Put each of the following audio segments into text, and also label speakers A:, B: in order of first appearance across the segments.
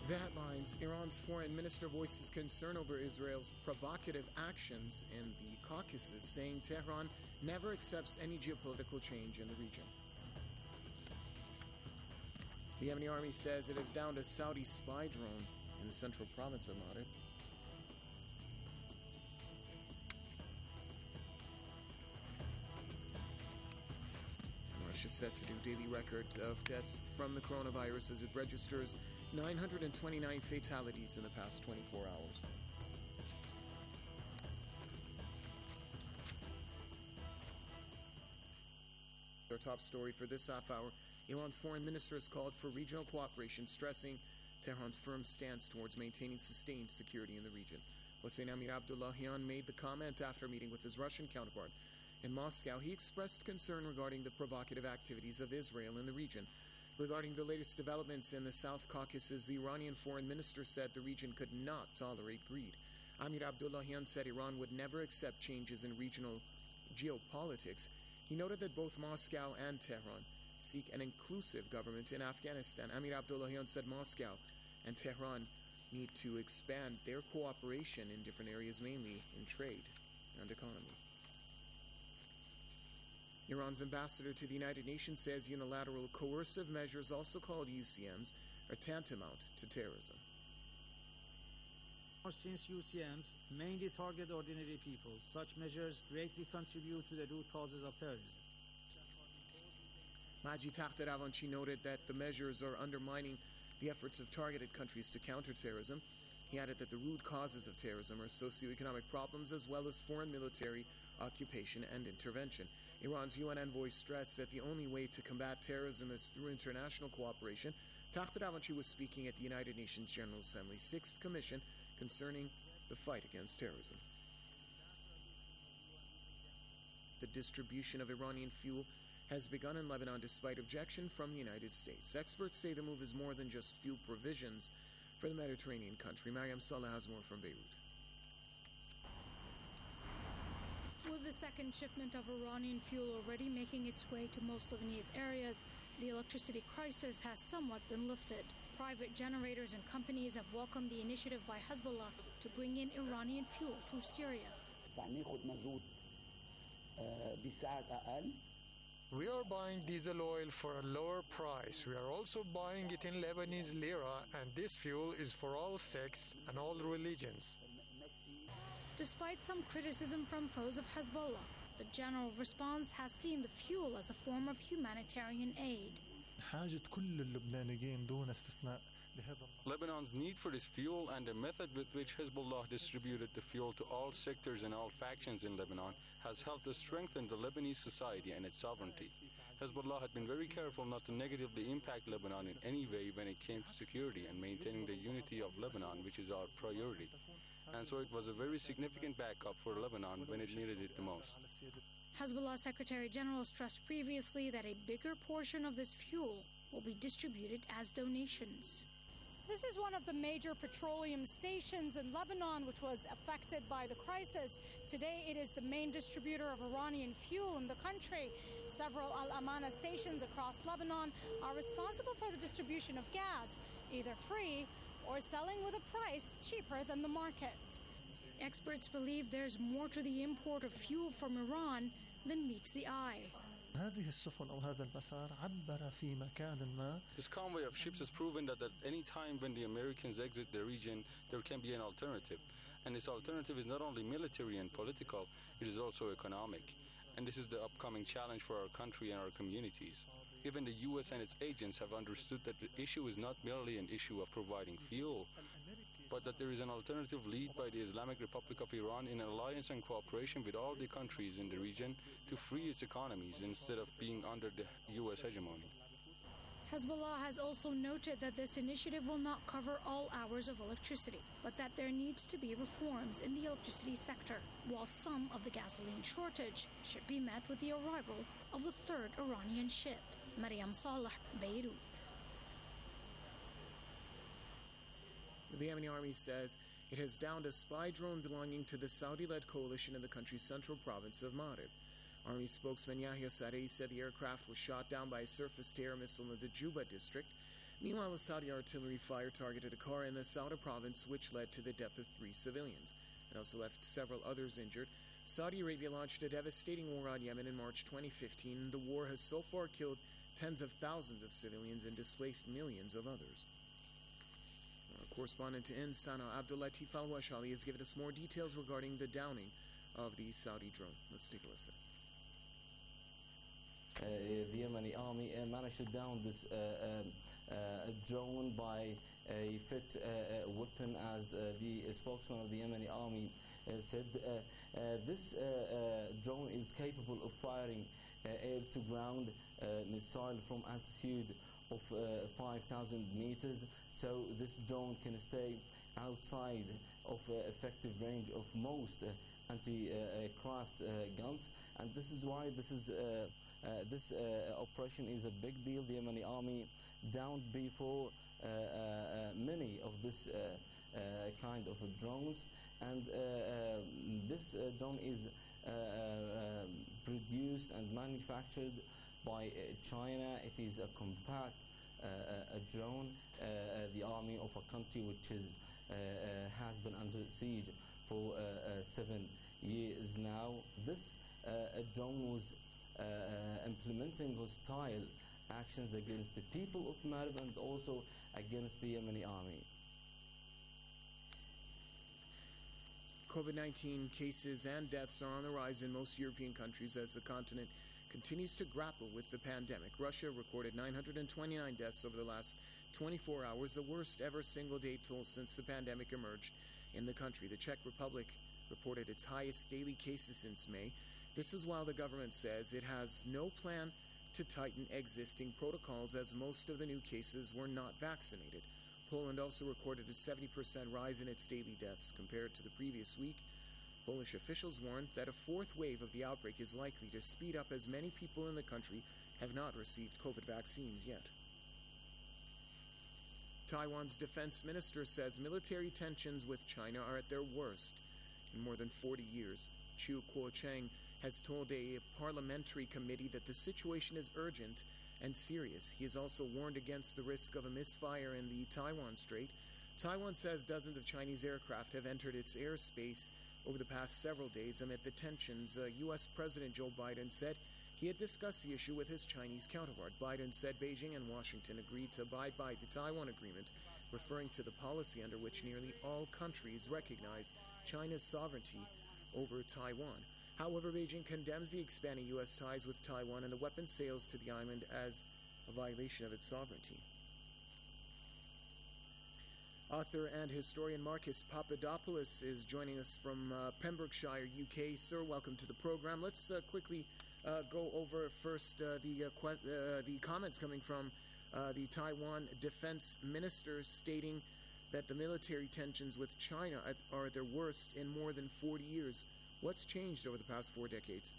A: The headlines: Iran's foreign minister voices concern over Israel's provocative actions in the Caucasus, saying Tehran never accepts any geopolitical change in the region. The Yemeni army says it is downed a Saudi spy drone in the central province of Marib. Russia is set to do daily record of deaths from the coronavirus as it registers 929 fatalities in the past 24 hours. Our top story for this half hour: Iran's foreign minister has called for regional cooperation, stressing Tehran's firm stance towards maintaining sustained security in the region. Hossein Amir Abdullahian made the comment after meeting with his Russian counterpart in Moscow. He expressed concern regarding the provocative activities of Israel in the region. Regarding the latest developments in the South Caucasus, the Iranian foreign minister said the region could not tolerate greed. Amir Abdullahian said Iran would never accept changes in regional geopolitics. He noted that both Moscow and Tehran seek an inclusive government in Afghanistan. Amir Abdullahian said Moscow and Tehran need to expand their cooperation in different areas, mainly in trade and economy. Iran's ambassador to the United Nations says unilateral coercive measures, also called UCMs, are tantamount to terrorism.
B: Since UCMs mainly target ordinary people, such measures greatly contribute to the root causes of terrorism.
A: Majid Takht Ravanchi noted that the measures are undermining the efforts of targeted countries to counter terrorism. He added that the root causes of terrorism are socioeconomic problems as well as foreign military occupation and intervention. Iran's UN envoy stressed that the only way to combat terrorism is through international cooperation. Takht Ravanchi was speaking at the United Nations General Assembly's 6th Commission concerning the fight against terrorism. The distribution of Iranian fuel has begun in Lebanon despite objection from the United States. Experts say the move is more than just fuel provisions for the Mediterranean country. Mariam Saleh has more from Beirut.
C: With the second shipment of Iranian fuel already making its way to most Lebanese areas, the electricity crisis has somewhat been lifted. Private generators and companies have welcomed the initiative by Hezbollah to bring in Iranian fuel through Syria.
D: We are buying diesel oil for a lower price. We are also buying it in Lebanese lira, and this fuel is for all sects and all religions.
C: Despite some criticism from foes of Hezbollah, the general response has seen the fuel as a form of humanitarian aid.
E: Lebanon's need for this fuel and the method with which Hezbollah distributed the fuel to all sectors and all factions in Lebanon has helped to strengthen the Lebanese society and its sovereignty. Hezbollah had been very careful not to negatively impact Lebanon in any way when it came to security and maintaining the unity of Lebanon, which is our priority. And so it was a very significant backup for Lebanon when it needed it the most.
C: Hezbollah Secretary General stressed previously that a bigger portion of this fuel will be distributed as donations. This is one of the major petroleum stations in Lebanon, which was affected by the crisis. Today, it is the main distributor of Iranian fuel in the country. Several Al Amana stations across Lebanon are responsible for the distribution of gas, either free or selling with a price cheaper than the market. Experts believe there's more to the import of fuel from Iran than meets the eye.
E: This convoy of ships has proven that at any time when the Americans exit the region, there can be an alternative. And this alternative is not only military and political, it is also economic. And this is the upcoming challenge for our country and our communities. Even the U.S. and its agents have understood that the issue is not merely an issue of providing fuel, but that there is an alternative led by the Islamic Republic of Iran in alliance and cooperation with all the countries in the region to free its economies instead of being under the U.S. hegemony.
C: Hezbollah has also noted that this initiative will not cover all hours of electricity, but that there needs to be reforms in the electricity sector, while some of the gasoline shortage should be met with the arrival of the third Iranian ship. Mariam Saleh, Beirut.
A: The Yemeni army says it has downed a spy drone belonging to the Saudi-led coalition in the country's central province of Marib. Army spokesman Yahya Sarey said the aircraft was shot down by a surface-to-air missile in the Juba district. Meanwhile, a Saudi artillery fire targeted a car in the Sauda province, which led to the death of 3 civilians. It also left several others injured. Saudi Arabia launched a devastating war on Yemen in March 2015. The war has so far killed tens of thousands of civilians and displaced millions of others. Our correspondent in Sana'a, Abdulatif Al-Washali, has given us more details regarding the downing of the Saudi drone. Let's take a listen.
F: The Yemeni army managed to down this drone by a fit weapon, as the spokesman of the Yemeni army said. This drone is capable of firing air-to-ground missile from altitude of 5,000 meters. So this drone can stay outside of effective range of most anti-aircraft guns, and this is why this operation is a big deal. The Yemeni army downed before many of this kind of drones, and this drone is produced and manufactured by China. It is a compact drone. The army of a country which is has been under siege for 7 years now. This drone was implementing hostile actions against the people of Marib and also against the Yemeni army.
A: COVID-19 cases and deaths are on the rise in most European countries as the continent continues to grapple with the pandemic. Russia recorded 929 deaths over the last 24 hours, the worst ever single-day toll since the pandemic emerged in the country. The Czech Republic reported its highest daily cases since May. This is while the government says it has no plan to tighten existing protocols, as most of the new cases were not vaccinated. Poland also recorded a 70% rise in its daily deaths compared to the previous week. Polish officials warned that a fourth wave of the outbreak is likely to speed up, as many people in the country have not received COVID vaccines yet. Taiwan's defense minister says military tensions with China are at their worst in more than 40 years. Chiu Kuo-cheng has told a parliamentary committee that the situation is urgent and serious. He has also warned against the risk of a misfire in the Taiwan Strait. Taiwan says dozens of Chinese aircraft have entered its airspace over the past several days amid the tensions. U.S. President Joe Biden said he had discussed the issue with his Chinese counterpart. Biden said Beijing and Washington agreed to abide by the Taiwan Agreement, referring to the policy under which nearly all countries recognize China's sovereignty over Taiwan. However, Beijing condemns the expanding U.S. ties with Taiwan and the weapons sales to the island as a violation of its sovereignty. Author and historian Marcus Papadopoulos is joining us from Pembrokeshire, UK. Sir, welcome to the program. Let's quickly go over first the comments coming from the Taiwan defense minister, stating that the military tensions with China are at their worst in more than 40 years. What's changed over the past 4 decades?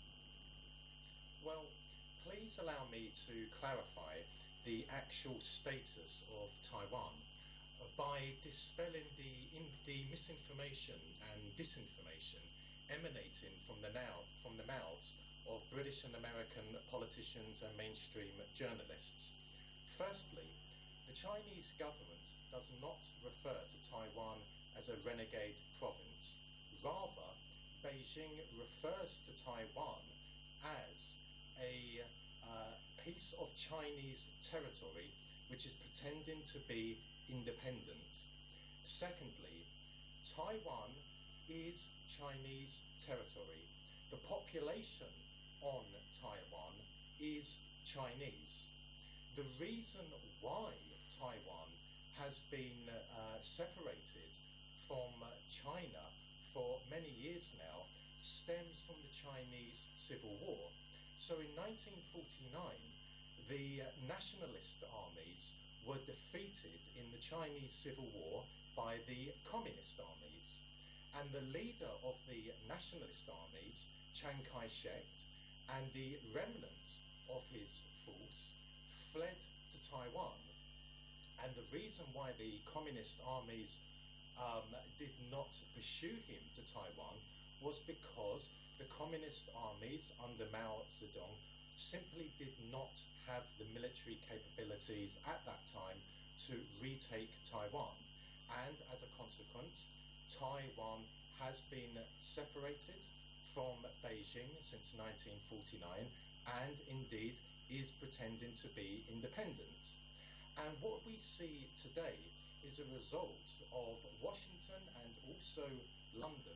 G: Well, please allow me to clarify the actual status of Taiwan by dispelling the misinformation and disinformation emanating from the mouths of British and American politicians and mainstream journalists. Firstly, the Chinese government does not refer to Taiwan as a renegade province. Rather, Beijing refers to Taiwan as a piece of Chinese territory which is pretending to be independent. Secondly, Taiwan is Chinese territory. The population on Taiwan is Chinese. The reason why Taiwan has been separated from China for many years now stems from the Chinese Civil War. So in 1949, the nationalist armies were defeated in the Chinese Civil War by the communist armies. And the leader of the nationalist armies, Chiang Kai-shek, and the remnants of his force fled to Taiwan. And the reason why the communist armies did not pursue him to Taiwan was because the communist armies under Mao Zedong simply did not have the military capabilities at that time to retake Taiwan. And as a consequence, Taiwan has been separated from Beijing since 1949 and indeed is pretending to be independent. And what we see today is a result of Washington and also London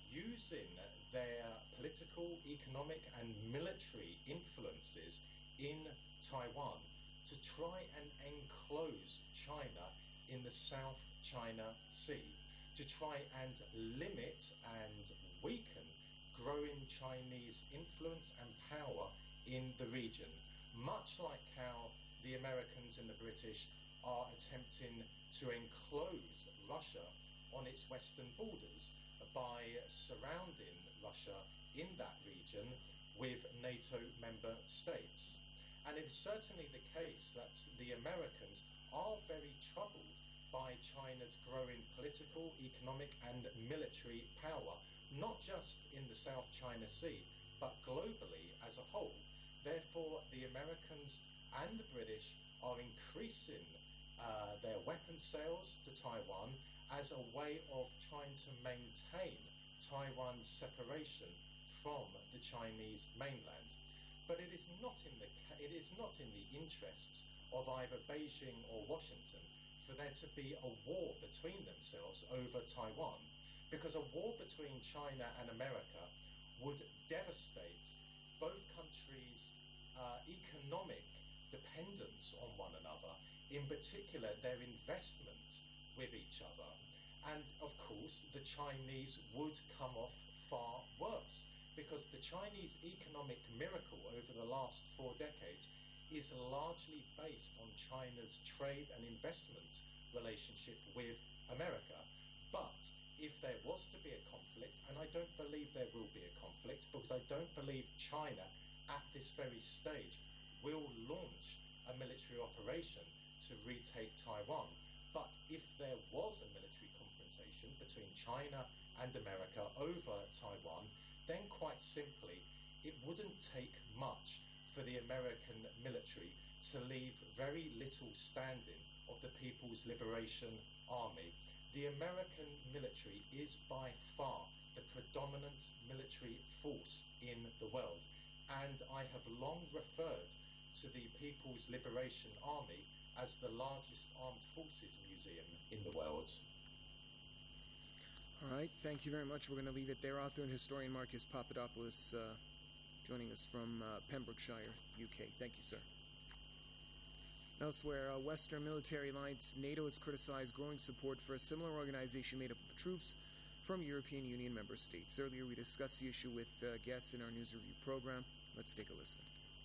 G: using their political, economic and military influences in Taiwan to try and enclose China in the South China Sea, to try and limit and weaken growing Chinese influence and power in the region, much like how the Americans and the British are attempting to enclose Russia on its western borders by surrounding Russia in that region with NATO member states. And it is certainly the case that the Americans are very troubled by China's growing political, economic and military power, not just in the South China Sea, but globally as a whole. Therefore, the Americans and the British are increasing their weapon sales to Taiwan as a way of trying to maintain Taiwan's separation from the Chinese mainland. But it is not in the interests of either Beijing or Washington for there to be a war between themselves over Taiwan, because a war between China and America would devastate both countries' economic dependence on one another, in particular their investment with each other. And of course, the Chinese would come off far worse, because the Chinese economic miracle over the last 4 decades is largely based on China's trade and investment relationship with America. But if there was to be a conflict, and I don't believe there will be a conflict, because I don't believe China at this very stage will launch a military operation to retake Taiwan. But if there was a military confrontation between China and America over Taiwan, then quite simply, it wouldn't take much for the American military to leave very little standing of the People's Liberation Army. The American military is by far the predominant military force in the world, and I have long referred to the People's Liberation Army as the largest armed forces museum in the world.
A: All right, thank you very much. We're going to leave it there. Author and historian Marcus Papadopoulos joining us from Pembrokeshire, UK. Thank you, sir. Elsewhere, Western military alliance NATO has criticized growing support for a similar organization made up of troops from European Union member states. Earlier, we discussed the issue with guests in our news review program. Let's take a listen.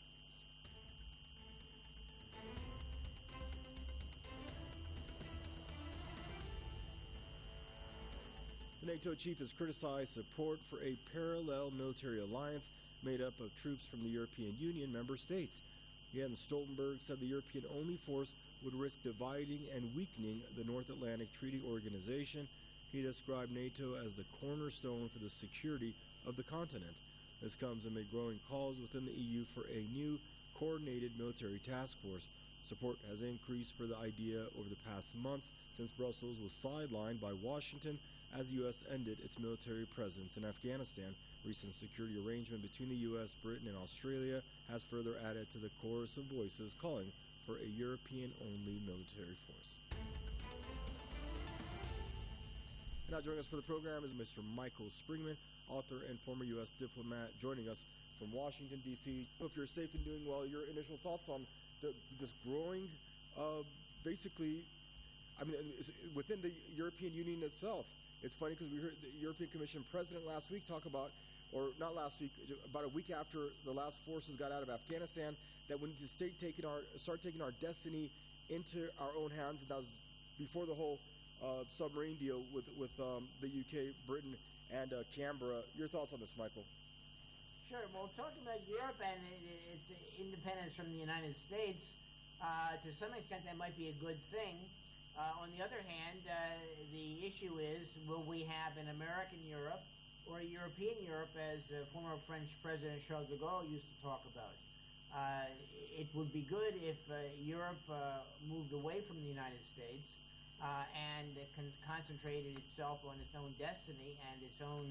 H: The NATO chief has criticized support for a parallel military alliance made up of troops from the European Union member states. Jens Stoltenberg said the European-only force would risk dividing and weakening the North Atlantic Treaty Organization. He described NATO as the cornerstone for the security of the continent. This comes amid growing calls within the EU for a new coordinated military task force. Support has increased for the idea over the past months since Brussels was sidelined by Washington as the U.S. ended its military presence in Afghanistan. Recent security arrangement between the U.S., Britain, and Australia has further added to the chorus of voices calling for a European-only military force. And now joining us for the program is Mr. Michael Springman, author and former U.S. diplomat, joining us from Washington, D.C. Hope you're safe and doing well. Your initial thoughts on this growing, within the European Union itself. It's funny because we heard the European Commission President last week talk about, or not last week, about a week after the last forces got out of Afghanistan, that we need to start taking our destiny into our own hands. And that was before the whole submarine deal with the UK, Britain, and Canberra. Your thoughts on this, Michael?
I: Sure. Well, talking about Europe and its independence from the United States, to some extent that might be a good thing. On the other hand, the issue is, will we have an American Europe or a European Europe, as former French President Charles de Gaulle used to talk about? It would be good if Europe moved away from the United States and concentrated itself on its own destiny and its own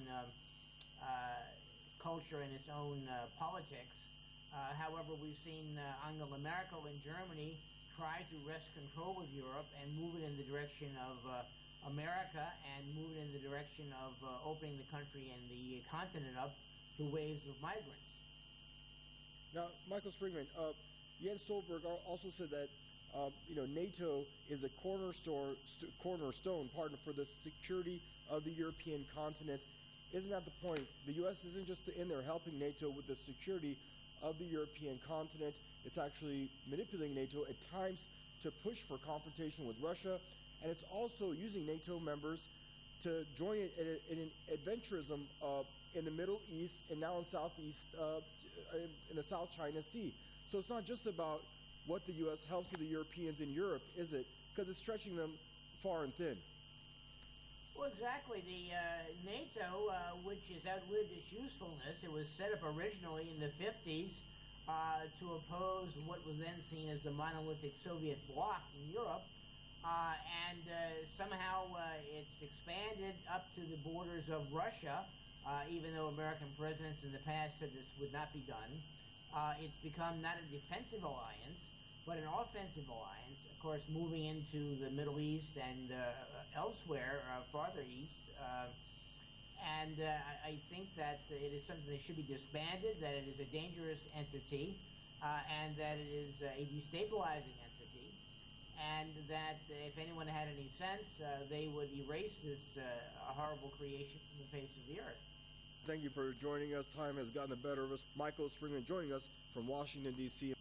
I: culture and its own politics. However, we've seen Angela Merkel in Germany try to wrest control of Europe and move it in the direction of America and move it in the direction of opening the country and the continent up to waves of migrants.
H: Now, Michael Springman, Jens Stoltenberg also said that NATO is a cornerstone for the security of the European continent. Isn't that the point? The U.S. isn't just in there helping NATO with the security of the European continent. It's actually manipulating NATO at times to push for confrontation with Russia, and it's also using NATO members to join it in an adventurism in the Middle East and now in Southeast, in the South China Sea. So it's not just about what the U.S. helps with the Europeans in Europe, is it? Because it's stretching them far and thin.
I: Well, exactly. The NATO, which has outlived its usefulness, it was set up originally in the 50s to oppose what was then seen as the monolithic Soviet bloc in Europe, and somehow it's expanded up to the borders of Russia, even though American presidents in the past said this would not be done. It's become not a defensive alliance, but an offensive alliance, of course, moving into the Middle East and elsewhere, farther east. And I think that it is something that should be disbanded, that it is a dangerous entity, and that it is a destabilizing entity, and that if anyone had any sense, they would erase this horrible creation from the face of the earth.
H: Thank you for joining us. Time has gotten the better of us. Michael Springman joining us from Washington, D.C.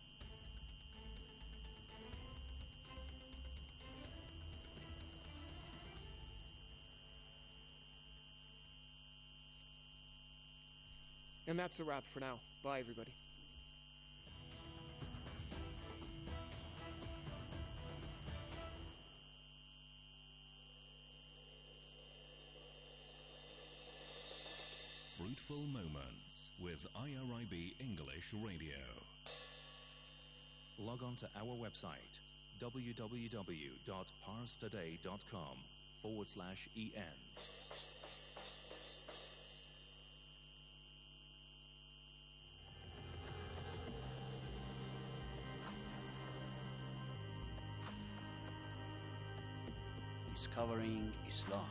A: And that's a wrap for now. Bye, everybody.
J: Fruitful Moments with IRIB English Radio. Log on to our website www.parstoday.com/en.
K: Discovering Islam.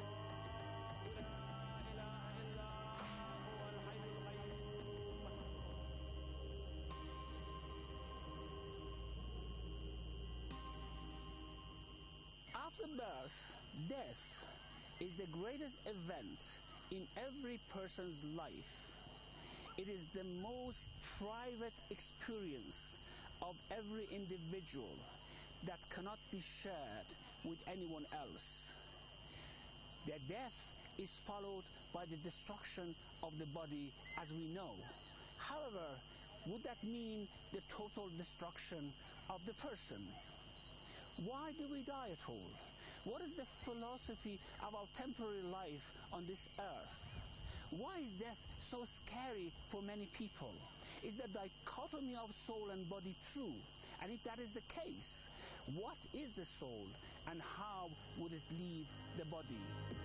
L: After birth, death is the greatest event in every person's life. It is the most private experience of every individual that cannot be shared with anyone else. Their death is followed by the destruction of the body, as we know. However, would that mean the total destruction of the person? Why do we die at all? What is the philosophy of our temporary life on this earth? Why is death so scary for many people? Is the dichotomy of soul and body true? And if that is the case, what is the soul and how would it leave the body?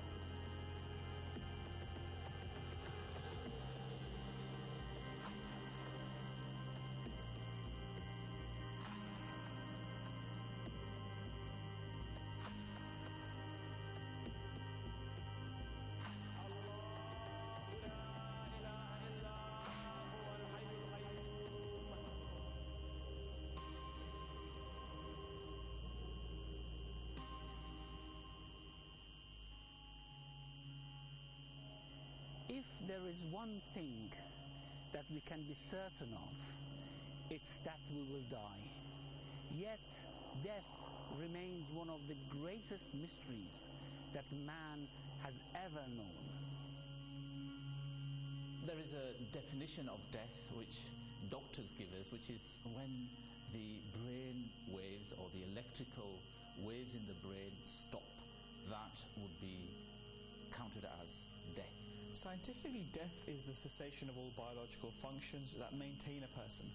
L: If there is one thing that we can be certain of, it's that we will die. Yet, death remains one of the greatest mysteries that man has ever known.
M: There is a definition of death which doctors give us, which is when the brain waves or the electrical waves in the brain stop. That would be counted as death.
N: Scientifically, death is the cessation of all biological functions that maintain a person.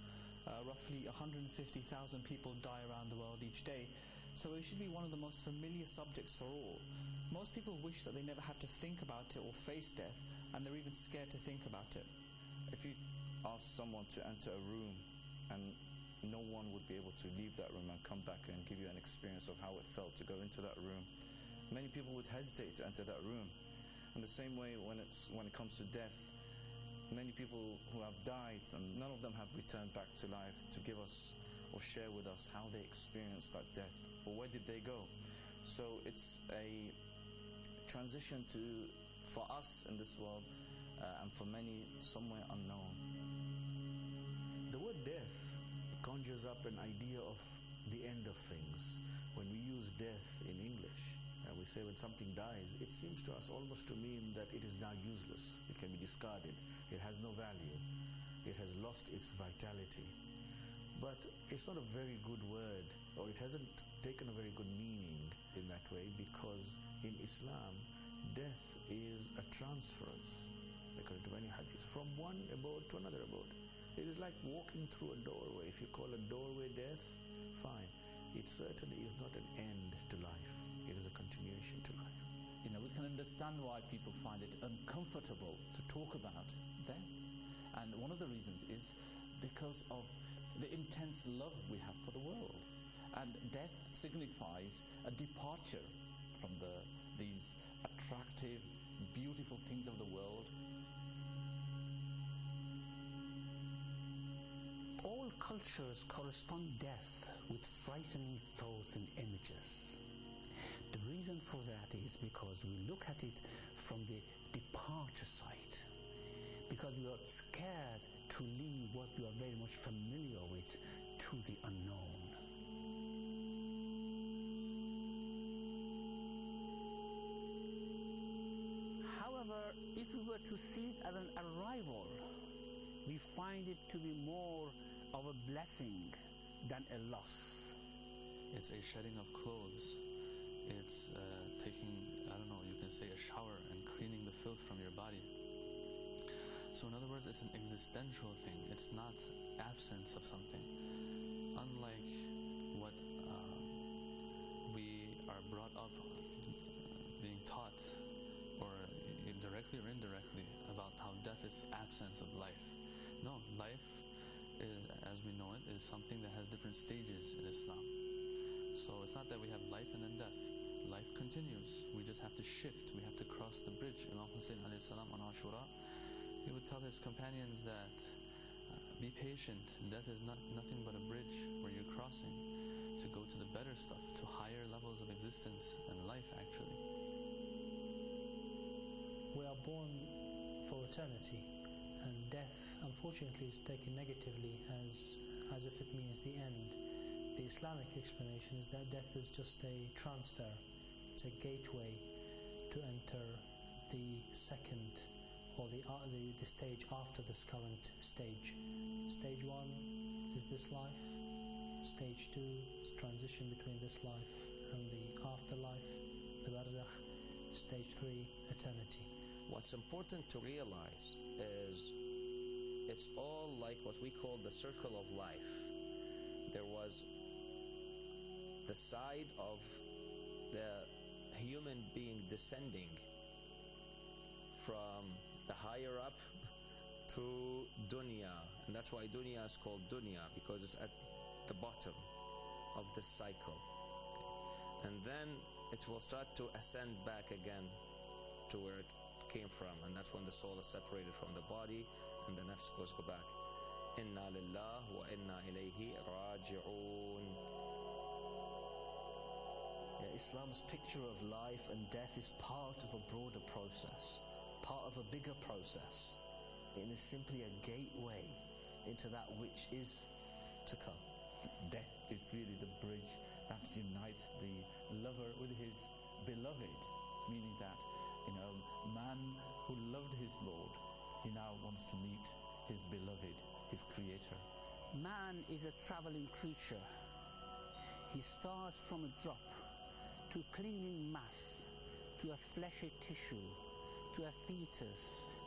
M: Roughly 150,000 people die around the world each day, so it should be one of the most familiar subjects for all. Most people wish that they never have to think about it or face death, and they're even scared to think about it.
F: If you ask someone to enter a room and no one would be able to leave that room and come back and give you an experience of how it felt to go into that room, many people would hesitate to enter that room. In the same way, when it comes to death, many people who have died and none of them have returned back to life to give us or share with us how they experienced that death or where did they go. So it's a transition for us in this world and for many somewhere unknown.
N: The word death conjures up an idea of the end of things. When we use death in English, we say when something dies, it seems to us almost to mean that it is now useless. It can be discarded. It has no value. It has lost its vitality. But it's not a very good word, or it hasn't taken a very good meaning in that way, because in Islam, death is a transference, according to many hadiths, from one abode to another abode. It is like walking through a doorway. If you call a doorway death, fine. It certainly is not an end to life. It is a continuation to life.
M: We can understand why people find it uncomfortable to talk about death. And one of the reasons is because of the intense love we have for the world. And death signifies a departure from these attractive, beautiful things of the world.
K: All cultures correspond death with frightening thoughts and images. The reason for that is because we look at it from the departure side, because we are scared to leave what we are very much familiar with to the unknown.
L: However, if we were to see it as an arrival, we find it to be more of a blessing than a loss.
E: It's a shedding of clothes. It's taking, you can say a shower and cleaning the filth from your body. So in other words, it's an existential thing. It's not absence of something. Unlike what we are brought up being taught, or directly or indirectly, about how death is absence of life. No, life, as we know it, is something that has different stages in Islam. So it's not that we have life and then death. Life continues. We just have to shift. We have to cross the bridge. Imam Hussein alayhi salam on Ashura, he would tell his companions that be patient. Death is nothing but a bridge where you're crossing to go to the better stuff, to higher levels of existence and life, actually.
O: We are born for eternity, and death, unfortunately, is taken negatively as if it means the end. The Islamic explanation is that death is just a transfer. It's a gateway to enter the second, or the stage after this current stage. Stage 1 is this life. Stage 2 is transition between this life and the afterlife, the barzakh. Stage 3, eternity.
P: What's important to realize is it's all like what we call the circle of life. There was the side of the human being descending from the higher up to dunya, and that's why dunya is called dunya, because it's at the bottom of the cycle. And then it will start to ascend back again to where it came from, and that's when the soul is separated from the body and the nafs goes back. Inna lillah wa inna ilayhi raji'un.
Q: Islam's picture of life and death is part of a broader process, part of a bigger process. It is simply a gateway into that which is to come.
F: Death is really the bridge that unites the lover with his beloved, meaning that, man who loved his Lord, he now wants to meet his beloved, his creator.
L: Man is a traveling creature. He starts from a drop to a clinging mass, to a fleshy tissue, to a fetus,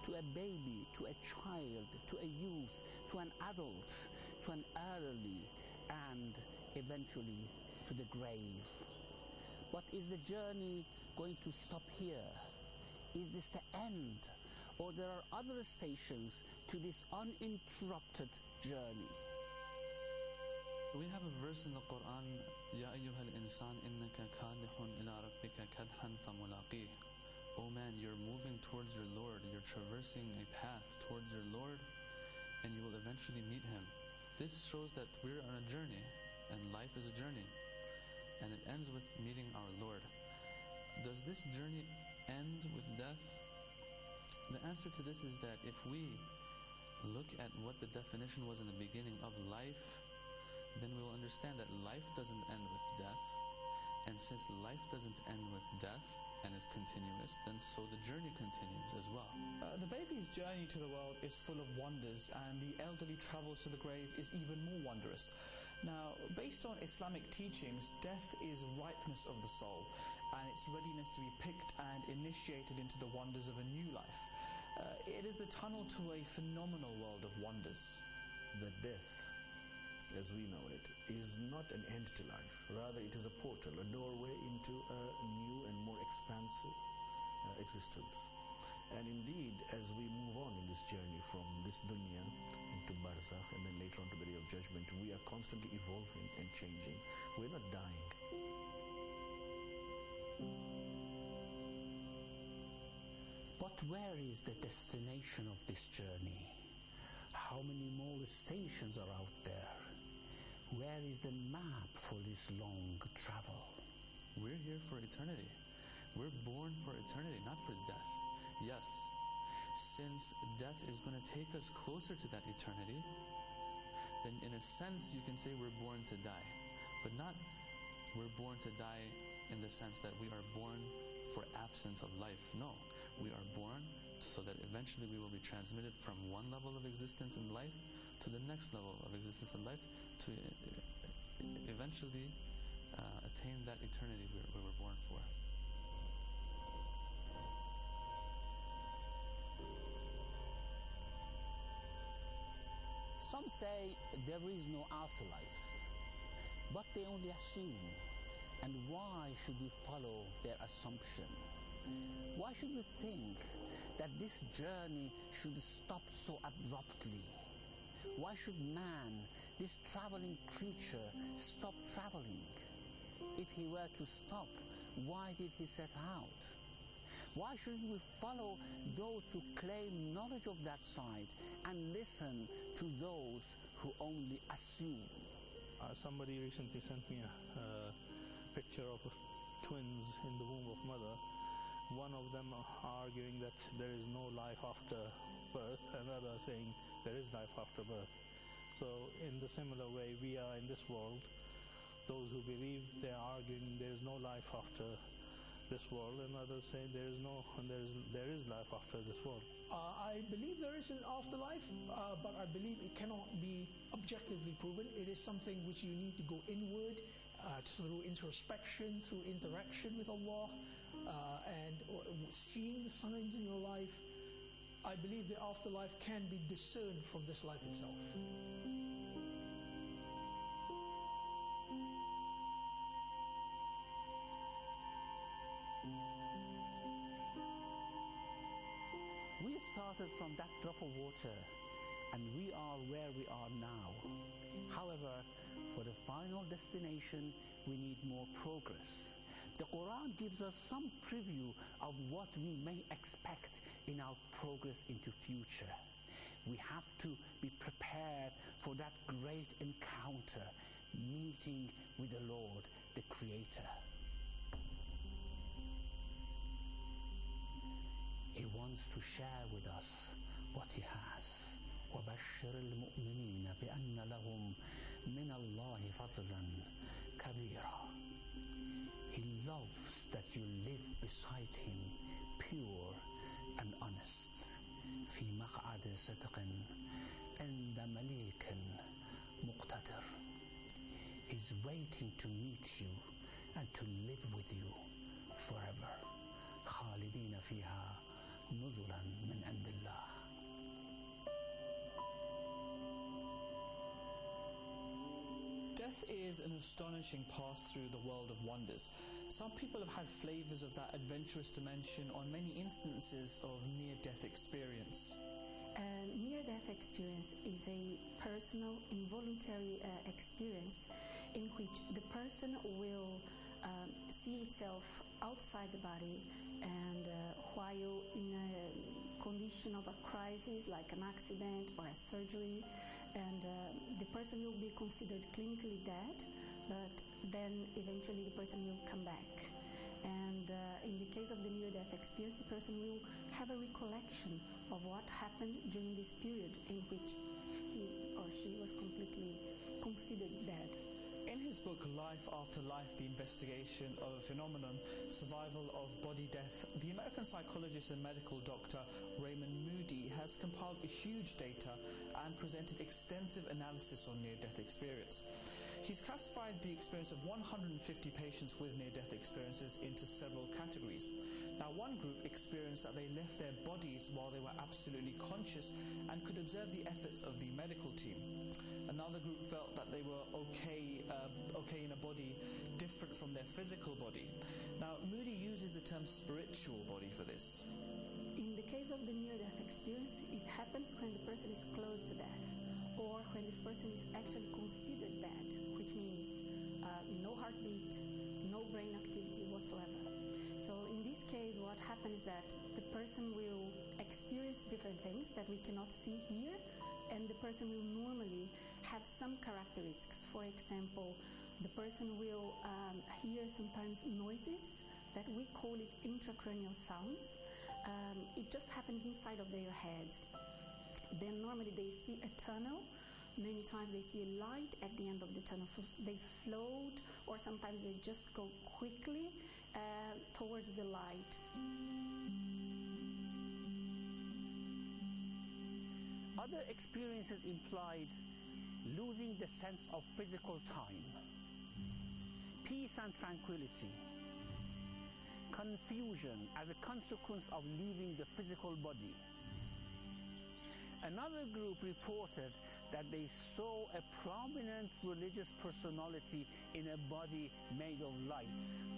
K: to a baby, to a child, to a youth, to an adult, to an elderly, and eventually to the grave. But is the journey going to stop here? Is this the end? Or there are other stations to this uninterrupted journey?
R: We have a verse in the Quran, يَا أَيُّهَا الْإِنسَانِ إِنَّكَ كَادِحٌ إِلَىٰ رَبِّكَ كَدْحًا فَمُلَاقِيهِ. Oh man, you're moving towards your Lord, you're traversing a path towards your Lord, and you will eventually meet Him. This shows that we're on a journey, and life is a journey, and it ends with meeting our Lord. Does this journey end with death? The answer to this is that if we look at what the definition was in the beginning of life, then we will understand that life doesn't end with death. And since life doesn't end with death and is continuous, then so the journey continues as well.
S: The baby's journey to the world is full of wonders, and the elderly travels to the grave is even more wondrous. Now, based on Islamic teachings, death is ripeness of the soul, and its readiness to be picked and initiated into the wonders of a new life. It is the tunnel to a phenomenal world of wonders.
N: The death, as we know it, is not an end to life. Rather, it is a portal, a doorway into a new and more expansive existence. And indeed, as we move on in this journey from this dunya into barzakh and then later on to the day of judgment, we are constantly evolving and changing. We're not dying.
K: But where is the destination of this journey? How many more stations are out there? Where is the map for this long travel?
R: We're here for eternity. We're born for eternity, not for death. Yes, since death is going to take us closer to that eternity, then in a sense you can say we're born to die. But not we're born to die in the sense that we are born for absence of life. No, we are born so that eventually we will be transmitted from one level of existence in life to the next level of existence in life to eventually attain that eternity we were born for.
K: Some say there is no afterlife, but they only assume. And why should we follow their assumption? Why should we think that this journey should stop so abruptly? Why should man, this traveling creature, stop traveling? If he were to stop, why did he set out? Why shouldn't we follow those who claim knowledge of that side and listen to those who only assume?
T: Somebody recently sent me a picture of twins in the womb of mother. One of them arguing that there is no life after birth, another saying there is life after birth. So in the similar way, we are in this world. Those who believe, they are arguing there is no life after this world, and others say there is life after this world.
U: I believe there is an afterlife, but I believe it cannot be objectively proven. It is something which you need to go inward through introspection, through interaction with Allah, and seeing the signs in your life. I believe the afterlife can be discerned from this life itself.
K: We started from that drop of water, and we are where we are now. However, for the final destination, we need more progress. The Quran gives us some preview of what we may expect in our progress into future. We have to be prepared for that great encounter, meeting with the Lord, the Creator. He wants to share with us what He has. وَبَشِّرِ الْمُؤْمِنِينَ بِأَنَّ لَهُمْ مِنَ اللَّهِ فَضْلًا كَبِيرًا. He loves that you live beside Him, pure and honest. في مقعد صدق عند مليك مقتدر. He's waiting to meet you and to live with you forever. خالدين فيها نزلا من عند الله.
S: Death is an astonishing path through the world of wonders. Some people have had flavors of that adventurous dimension on many instances of near-death experience.
B: Near-death experience is a personal, involuntary experience in which the person will see itself outside the body, and while in a condition of a crisis like an accident or a surgery, and the person will be considered clinically dead, but then eventually the person will come back. And in the case of the near-death experience, the person will have a recollection of what happened during this period in which he or she was completely considered dead.
S: In his book Life After Life, The Investigation of a Phenomenon, Survival of Body Death, the American psychologist and medical doctor Raymond Moody has compiled huge data and presented extensive analysis on near-death experience. He's classified the experience of 150 patients with near-death experiences into several categories. Now, one group experienced that they left their bodies while they were absolutely conscious and could observe the efforts of the medical team. Another group felt that they were okay in a body different from their physical body. Now, Moody uses the term spiritual body for this.
B: In the case of the near-death experience, it happens when the person is close to death, or when this person is actually considered dead, which means no heartbeat, no brain activity whatsoever. So in this case, what happens is that the person will experience different things that we cannot see here, and the person will normally have some characteristics. For example, the person will hear sometimes noises that we call it intracranial sounds. It just happens inside of their heads. Then normally they see a tunnel. Many times they see a light at the end of the tunnel, so they float, or sometimes they just go quickly towards the light.
K: Other experiences implied losing the sense of physical time, peace and tranquility, confusion as a consequence of leaving the physical body. Another group reported that they saw a prominent religious personality in a body made of light.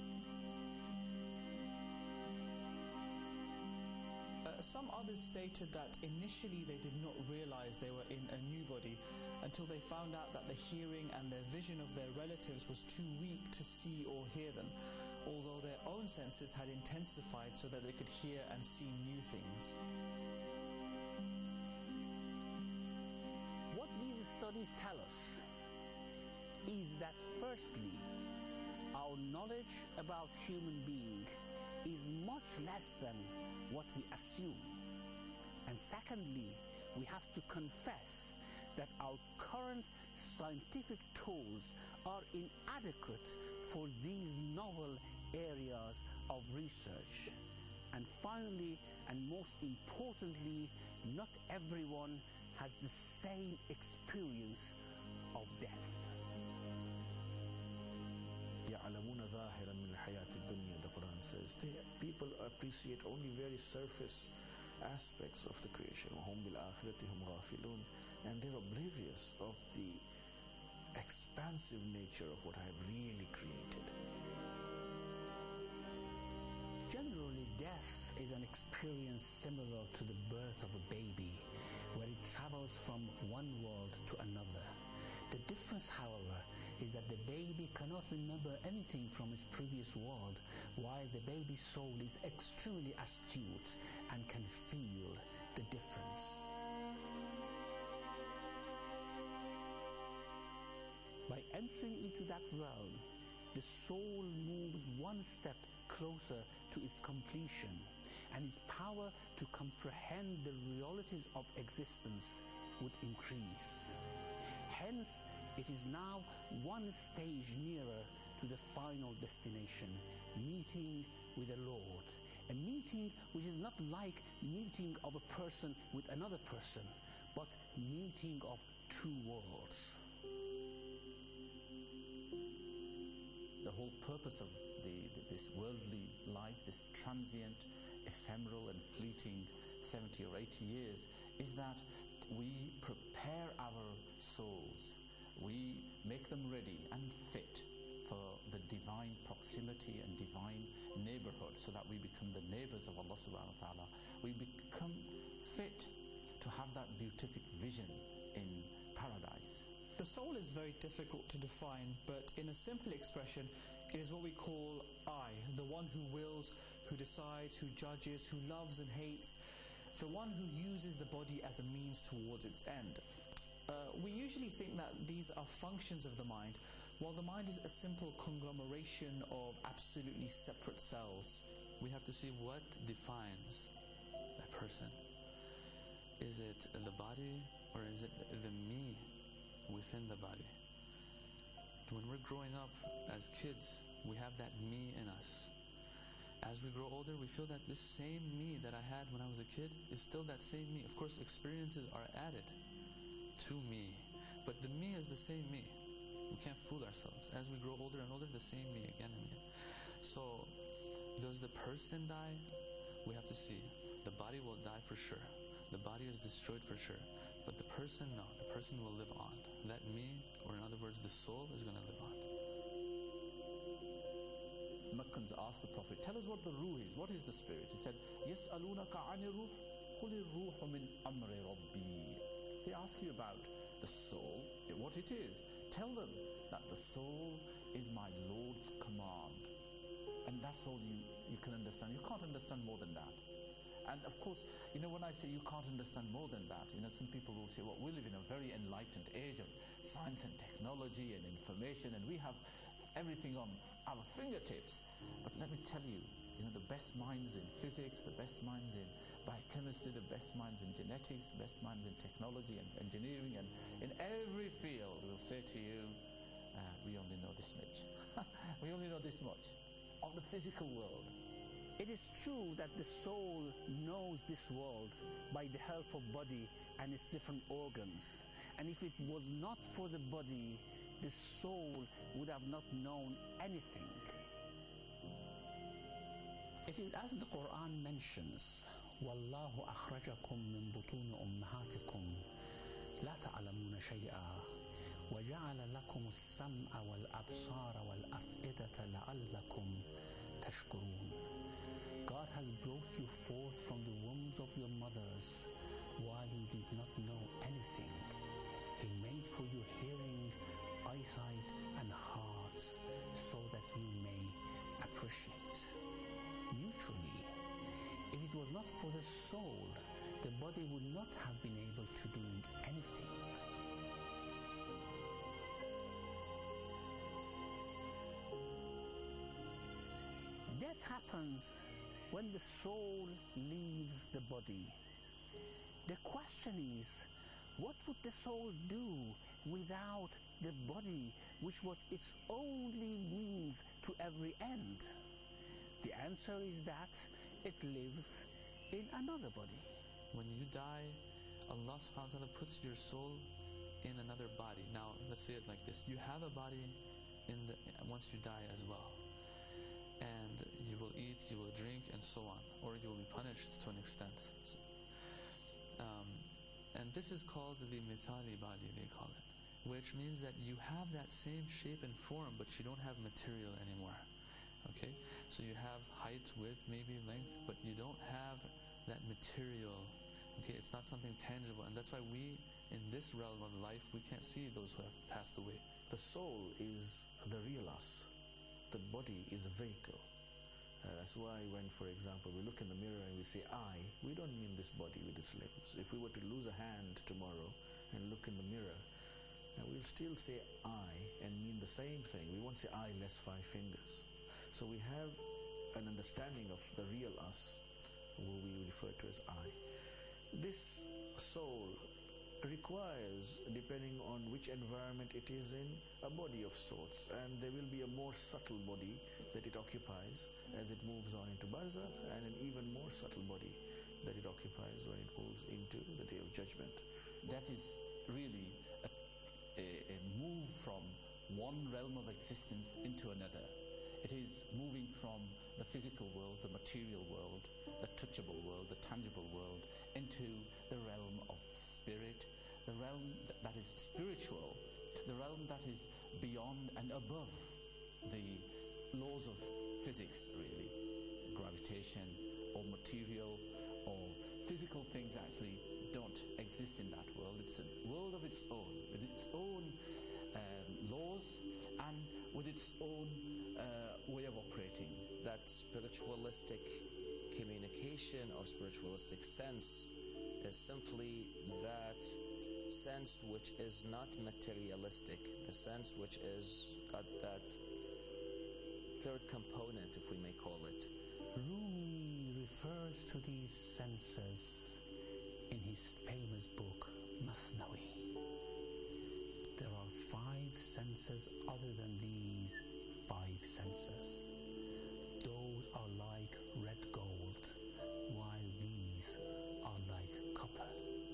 S: Some others stated that initially they did not realize they were in a new body until they found out that the hearing and their vision of their relatives was too weak to see or hear them, although their own senses had intensified so that they could hear and see new things.
K: What these studies tell us is that firstly, our knowledge about human being is much less than what we assume. And secondly, we have to confess that our current scientific tools are inadequate for these novel areas of research. And finally, and most importantly, not everyone has the same experience of death.
N: يعلمون ظاهرا من الحياة الدنيا, the Quran says. People appreciate only very surface aspects of the creation. وهم بالآخرة هم غافلون, and they're oblivious of the expansive nature of what I have really created.
K: Generally, death is an experience similar to the birth of a baby, where it travels from one world to another. The difference, however, is that the baby cannot remember anything from its previous world, while the baby's soul is extremely astute and can feel the difference. By entering into that realm, the soul moves one step closer to its completion, and its power to comprehend the realities of existence would increase. Hence, it is now one stage nearer to the final destination, meeting with the Lord. A meeting which is not like meeting of a person with another person, but meeting of two worlds.
M: The whole purpose of this worldly life, this transient ephemeral and fleeting 70 or 80 years is that we prepare our souls, we make them ready and fit for the divine proximity and divine neighborhood, so that we become the neighbors of Allah subhanahu wa ta'ala. We become fit to have that beatific vision in paradise.
S: The soul is very difficult to define, but in a simple expression, it is what we call I, the one who wills, who decides, who judges, who loves and hates, the one who uses the body as a means towards its end. We usually think that these are functions of the mind, while the mind is a simple conglomeration of absolutely separate cells.
R: We have to see what defines a person. Is it the body, or is it the me within the body? When we're growing up as kids, we have that me in us. As we grow older, we feel that this same me that I had when I was a kid is still that same me. Of course, experiences are added to me, but the me is the same me. We can't fool ourselves. As we grow older and older, the same me again and again. So, does the person die? We have to see. The body will die for sure. The body is destroyed for sure. But the person, no. The person will live on. That me, or in other words, the soul, is going to live on.
M: Meccans asked the Prophet, tell us what the ruh is. What is the spirit? He said, يَسْأَلُونَكَ عَنِ الرُّوحِ قُلِ الرُّوحُ مِنْ أَمْرِ رَبِّي. They ask you about the soul, what it is. Tell them that the soul is my Lord's command. And that's all you can understand. You can't understand more than that. And of course, when I say you can't understand more than that, some people will say, well, we live in a very enlightened age of science and technology and information, and we have everything on our fingertips. But let me tell you, the best minds in physics, the best minds in biochemistry, the best minds in genetics, best minds in technology and engineering, and in every field will say to you, we only know this much. We only know this much of the physical world.
K: It is true that the soul knows this world by the help of body and its different organs. And if it was not for the body, the soul would have not known anything. It is as the Quran mentions, وَاللَّهُ أَخْرَجَكُم مِّن بُطُونِ أُمَّهَاتِكُمْ لَا تَعْلَمُونَ شَيْئًا وَجَعَلَ لَكُمُ السَّمْعَ وَالْأَبْصَارَ وَالْأَفْئِدَةَ لَعَلَّكُمْ تَشْكُرُونَ. God has brought you forth from the wombs of your mothers while you did not know anything. He made for you hearing, eyesight, and hearts so that you may appreciate. Mutually, if it was not for the soul, the body would not have been able to do anything. Death happens when the soul leaves the body. The question is, what would the soul do without the body, which was its only means to every end? The answer is that it lives in another body.
R: When you die, Allah subhanahu wa ta'ala puts your soul in another body. Now, let's say it like this. You have a body once you die as well. And you will eat, you will drink, and so on. Or you will be punished to an extent. And this is called the mithali body, they call it. Which means that you have that same shape and form, but you don't have material anymore. Okay? So you have height, width, maybe length, but you don't have that material. Okay? It's not something tangible. And that's why we, in this realm of life, we can't see those who have passed away.
N: The soul is the real us. The body is a vehicle. That's why when, for example, we look in the mirror and we say I, we don't mean this body with its limbs. If we were to lose a hand tomorrow and look in the mirror, we'll still say I and mean the same thing. We won't say I less 5 fingers. So we have an understanding of the real us, who we refer to as I. This soul requires, depending on which environment it is in, a body of sorts, and there will be a more subtle body that it occupies as it moves on into barzakh, and an even more subtle body that it occupies when it moves into the Day of Judgment.
M: Death is really a move from one realm of existence into another. It is moving from the physical world, the material world, the touchable world, the tangible world, into the realm of spirit, the realm that is spiritual, the realm that is beyond and above the laws of physics, really. Gravitation or material or physical things actually don't exist in that world. It's a world of its own, with its own laws and with its own way of operating.
P: That spiritualistic communication or spiritualistic sense is simply that sense which is not materialistic, the sense which is got that third component, if we may call it.
K: Rumi refers to these senses in his famous book, Masnawi. There are 5 senses other than these 5 senses. Those are like red gold, while these are like copper.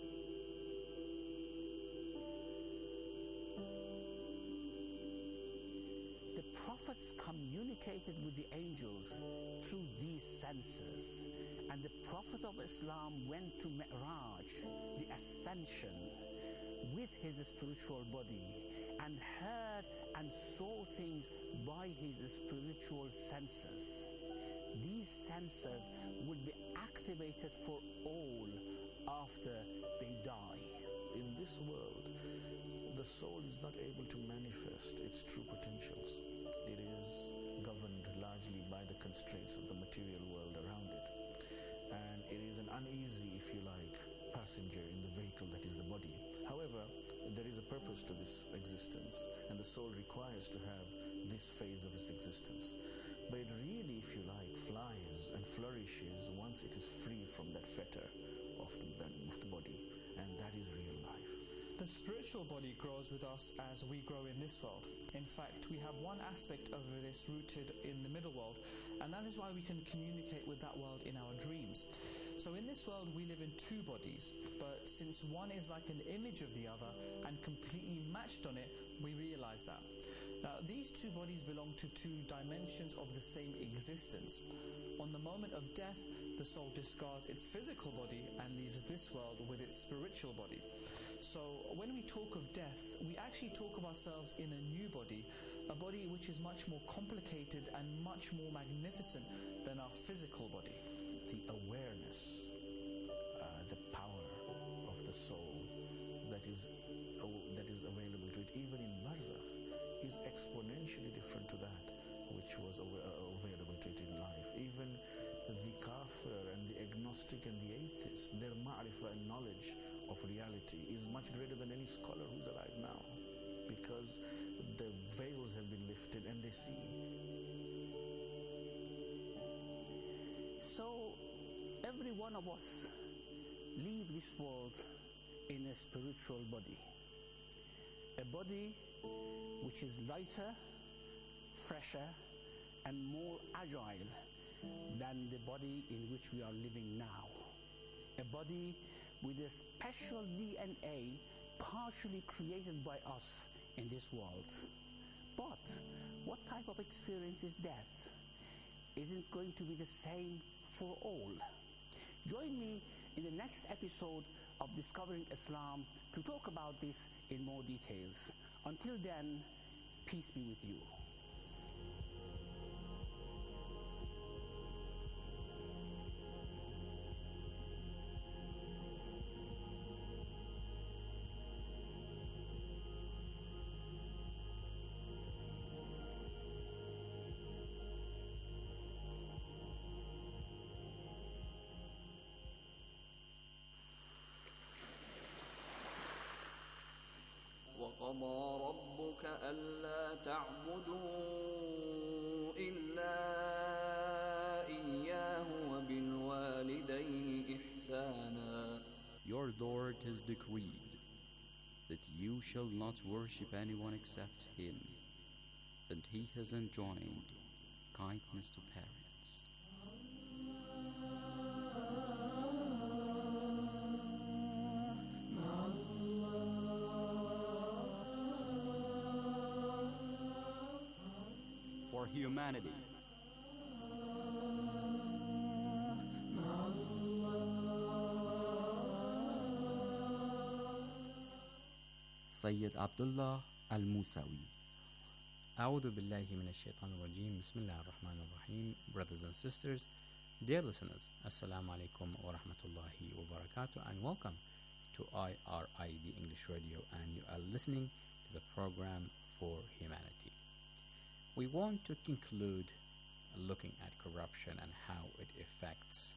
K: The prophets communicated with the angels through these senses, and the Prophet of Islam went to Mi'raj, the ascension, with his spiritual body, and heard and saw things by his spiritual senses. These senses will be activated for all after they die.
N: In this world, the soul is not able to manifest its true potentials. It is governed largely by the constraints of the material world around it. And it is an uneasy, if you like, passenger in the vehicle that is the body. However, there is a purpose to this existence, and the soul requires to have this phase of its existence. But it really, if you like, flies and flourishes once it is free from that fetter of the body, and that is real life.
S: The spiritual body grows with us as we grow in this world. In fact, we have one aspect of this rooted in the middle world, and that is why we can communicate with that world in our dreams. So in this world, we live in 2 bodies, but since one is like an image of the other and completely matched on it, we realize that. Now, these 2 bodies belong to 2 dimensions of the same existence. On the moment of death, the soul discards its physical body and leaves this world with its spiritual body. So when we talk of death, we actually talk of ourselves in a new body, a body which is much more complicated and much more magnificent than our physical body.
N: The awareness, the power of the soul that is available to it, even in barzakh, is exponentially different to that which was available to it in life. Even the kafir and the agnostic and the atheist, their ma'rifah and knowledge of reality is much greater than any scholar who's alive now, because the veils have been lifted and they see.
K: So every one of us leave this world in a spiritual body, a body which is lighter, fresher, and more agile than the body in which we are living now. A body with a special DNA partially created by us in this world. But what type of experience is death? Isn't going to be the same for all? Join me in the next episode of Discovering Islam to talk about this in more details. Until then, peace be with you.
D: وقضى ربك ألا تعبدوا إلا إياه وبالوالدين إحسانا.
V: Your Lord has decreed that you shall not worship anyone except Him, and He has enjoined kindness to parents. For humanity, السيد عبد الله الموسوي.
C: أعوذ بالله من الشيطان الرجيم. بسم الله الرحمن الرحيم. Brothers and sisters, dear listeners, Assalamu alaikum wa rahmatullahi wa barakatuh, and welcome to IRIB English Radio, and you are listening to the program For Humanity. We want to conclude looking at corruption and how it affects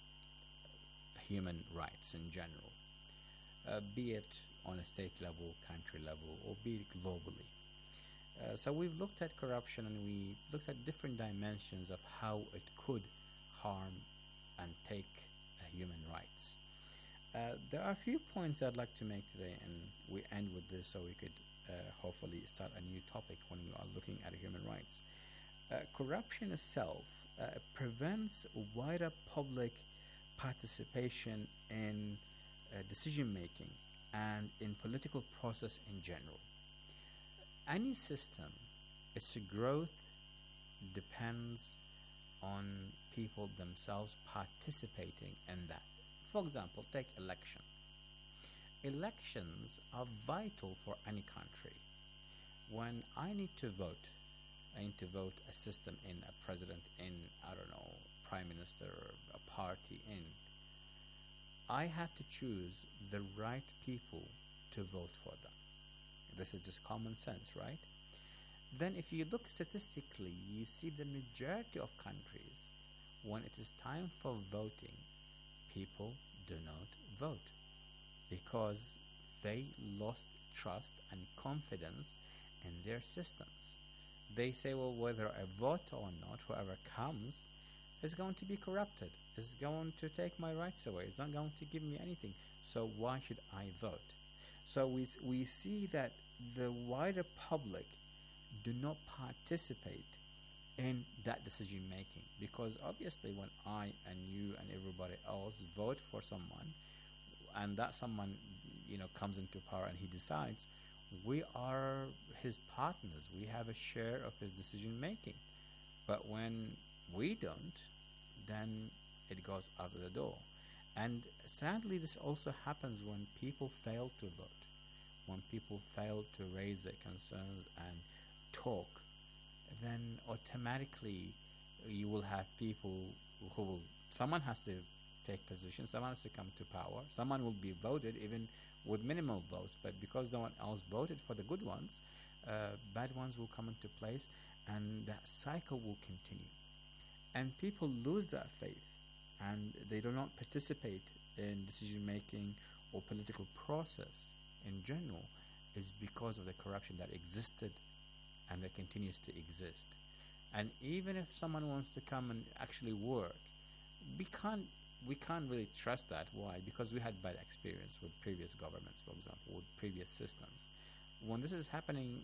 C: human rights in general, be it on a state level, country level, or be it globally. So we've looked at corruption, and we looked at different dimensions of how it could harm and take human rights. There are a few points I'd like to make today, and we end with this so we could hopefully start a new topic when we are looking at human rights. Corruption itself prevents wider public participation in decision making and in political process in general. Any system, its growth depends on people themselves participating in that. For example, take election. Elections are vital for any country. When I need to vote a system in, a president in, prime minister, or a party in, I have to choose the right people to vote for them. This is just common sense, right? Then if you look statistically, you see the majority of countries, when it is time for voting, people do not vote because they lost trust and confidence in their systems. They say, well, whether I vote or not, whoever comes is going to be corrupted, is going to take my rights away, is not going to give me anything, so why should I vote? So we see that the wider public do not participate in that decision making, because obviously when I and you and everybody else vote for someone, and that someone comes into power and he decides, we are his partners, we have a share of his decision making. But when we don't, then it goes out of the door. And sadly, this also happens when people fail to vote. When people fail to raise their concerns and talk, then automatically you will have people someone has to take position, someone has to come to power, someone will be voted even with minimal votes, but because no one else voted for the good ones, bad ones will come into place, and that cycle will continue. And people lose that faith, and they do not participate in decision making or political process in general, is because of the corruption that existed and that continues to exist. And even if someone wants to come and actually work, we can't really trust that. Why? Because we had bad experience with previous governments, for example, with previous systems. When this is happening,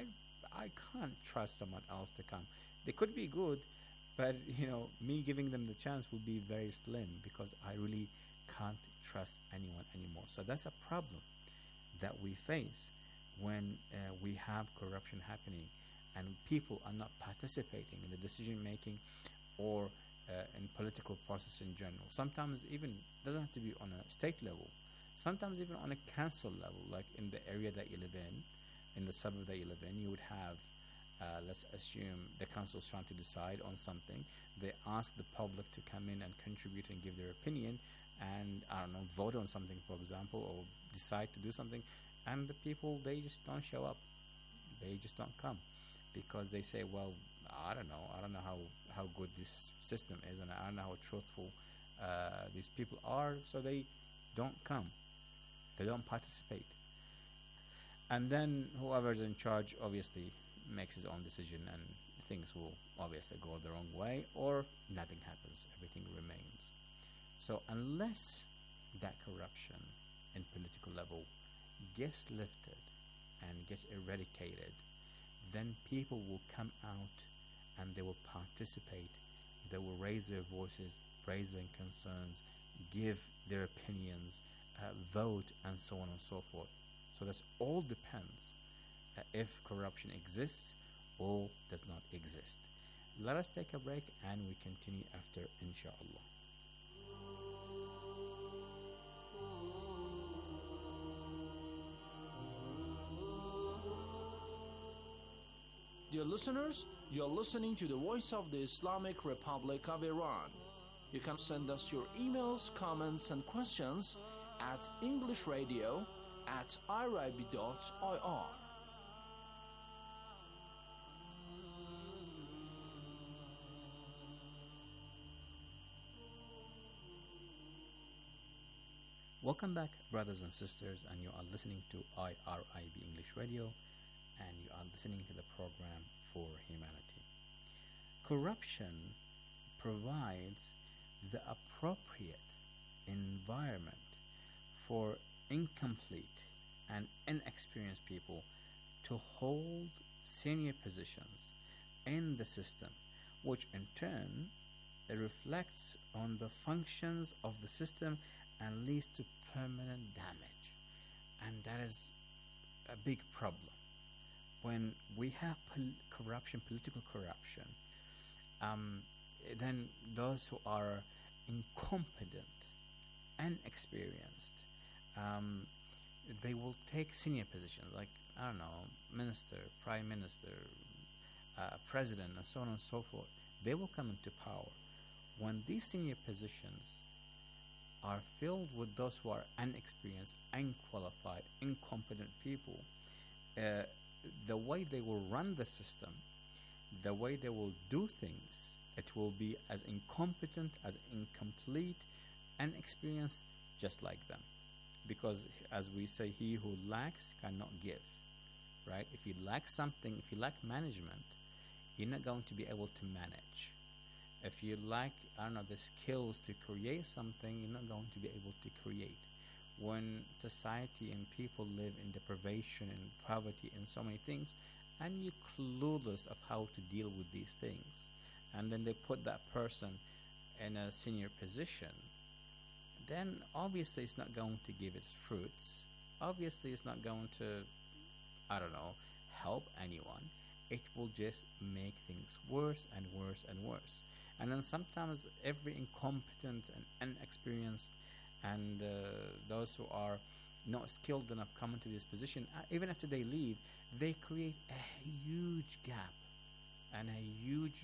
C: I can't trust someone else to come. They could be good, but me giving them the chance would be very slim, because I really can't trust anyone anymore. So that's a problem that we face when we have corruption happening and people are not participating in the decision making or in political process in general. Sometimes even doesn't have to be on a state level. Sometimes even on a council level, like in the area that you live in the suburb that you live in, you would have, let's assume the council is trying to decide on something. They ask the public to come in and contribute and give their opinion and, vote on something, for example, or decide to do something. And the people, they just don't show up. They just don't come because they say, well, I don't know how good this system is, and I don't know how truthful these people are, so they don't come. They don't participate. And then whoever's in charge obviously makes his own decision, and things will obviously go the wrong way, or nothing happens. Everything remains. So unless that corruption in political level gets lifted and gets eradicated, then people will come out and they will participate. They will raise their voices, raise their concerns, give their opinions, vote, and so on and so forth. So that all depends if corruption exists or does not exist. Let us take a break and we continue after, inshallah.
G: Dear listeners, you are listening to the Voice of the Islamic Republic of Iran. You can send us your emails, comments, and questions at englishradio@irib.ir.
C: Welcome back, brothers and sisters, and you are listening to IRIB English Radio, and you are listening to the program For Humanity. Corruption provides the appropriate environment for incomplete and inexperienced people to hold senior positions in the system, which in turn reflects on the functions of the system and leads to permanent damage. And that is a big problem. When we have corruption, political corruption, then those who are incompetent, inexperienced, they will take senior positions like, I don't know, minister, prime minister, president, and so on and so forth. They will come into power. When these senior positions are filled with those who are inexperienced, unqualified, incompetent people, the way they will run the system, the way they will do things, it will be as incompetent, as incomplete, inexperienced, just like them. Because, as we say, he who lacks cannot give, right? If you lack something, if you lack management, you're not going to be able to manage. If you lack, I don't know, the skills to create something, you're not going to be able to create. When society and people live in deprivation and poverty and so many things, and you're clueless of how to deal with these things, and then they put that person in a senior position, then obviously it's not going to give its fruits. Obviously it's not going to, I don't know, help anyone. It will just make things worse and worse and worse. And then sometimes every incompetent and inexperienced and those who are not skilled enough come into this position, even after they leave, they create a huge gap and a huge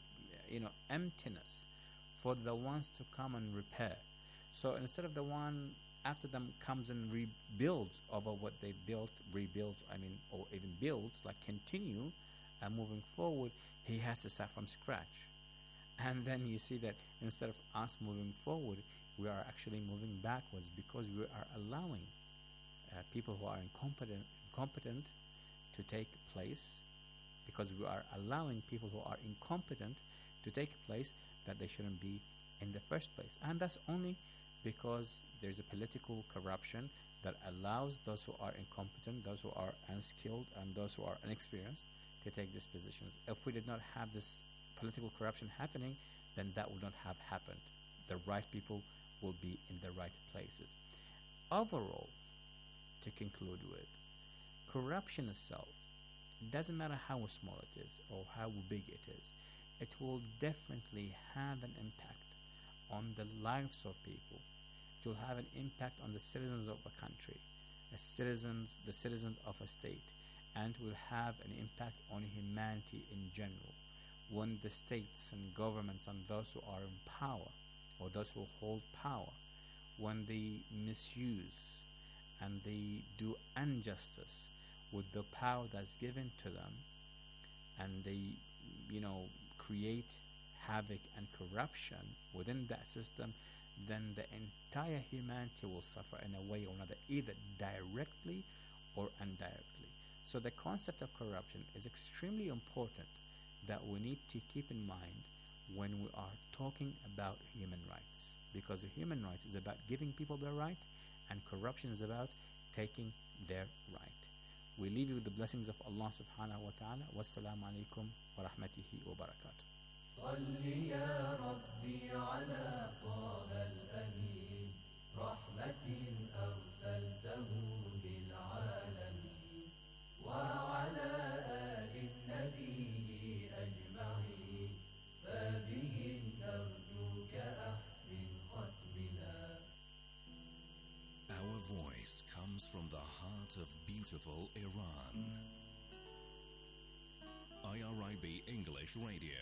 C: emptiness for the ones to come and repair. So instead of the one after them comes and rebuilds over what they built, or even builds, like continue moving forward, he has to start from scratch. And then you see that instead of us moving forward, we are actually moving backwards, because we are allowing people who are incompetent to take place, because we are allowing people who are incompetent to take place that they shouldn't be in the first place. And that's only because there's a political corruption that allows those who are incompetent, those who are unskilled, and those who are inexperienced to take these positions. If we did not have this political corruption happening, then that would not have happened. The right people will be in the right places. Overall, to conclude with, corruption itself, doesn't matter how small it is or how big it is, it will definitely have an impact on the lives of people. It will have an impact on the citizens of a country, the citizens of a state, and will have an impact on humanity in general. When the states and governments and those who are in power, or those who hold power, when they misuse and they do injustice with the power that's given to them, and they, create havoc and corruption within that system, then the entire humanity will suffer in a way or another, either directly or indirectly. So the concept of corruption is extremely important, that we need to keep in mind when we are talking about human rights, because the human rights is about giving people their right, and corruption is about taking their right. We leave you with the blessings of Allah subhanahu wa ta'ala. Wassalamu alaikum wa rahmatihi wa barakatuh.
I: صل يا ربي على طه الأمين رحمة أرسلته للعالمين وعلى آل النبي أجمعين فبهم نرجوك أحسن ختمنا.
J: Our voice comes from the heart of beautiful Iran. English Radio.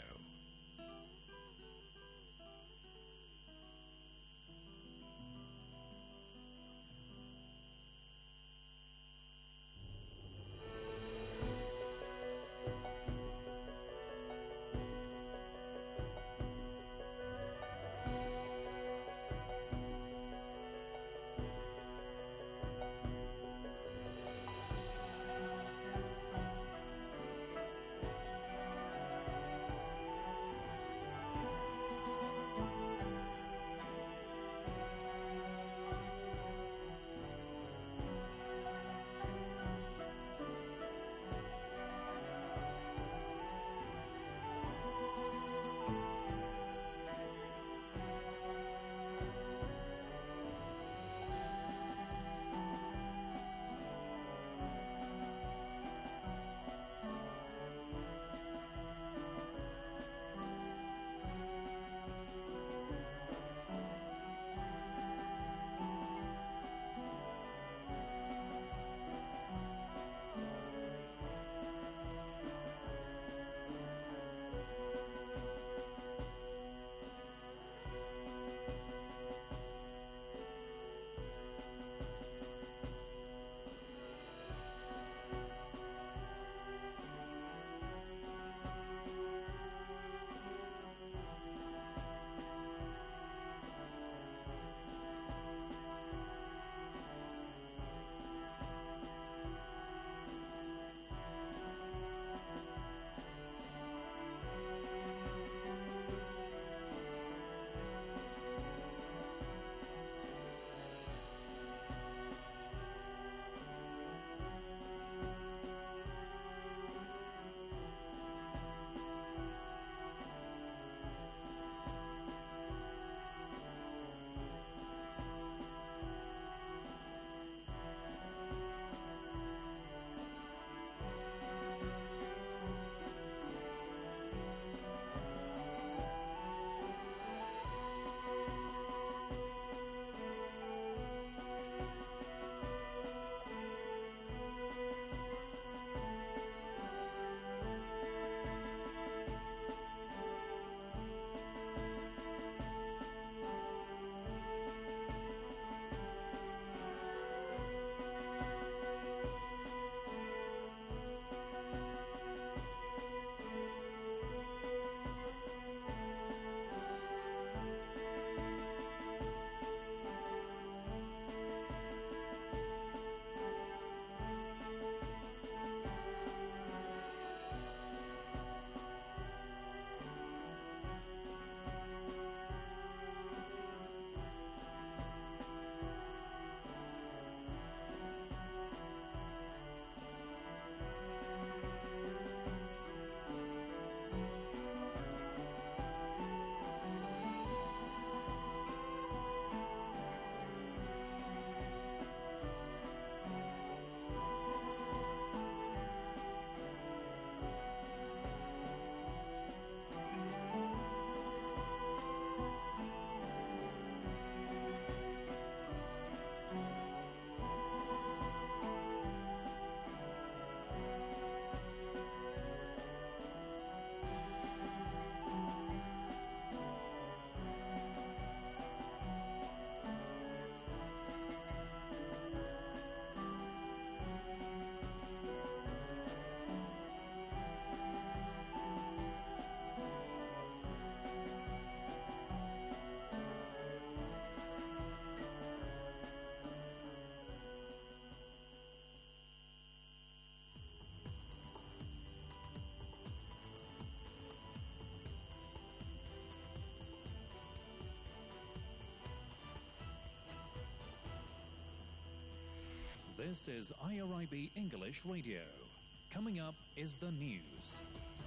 J: This is IRIB English Radio. Coming up is the news.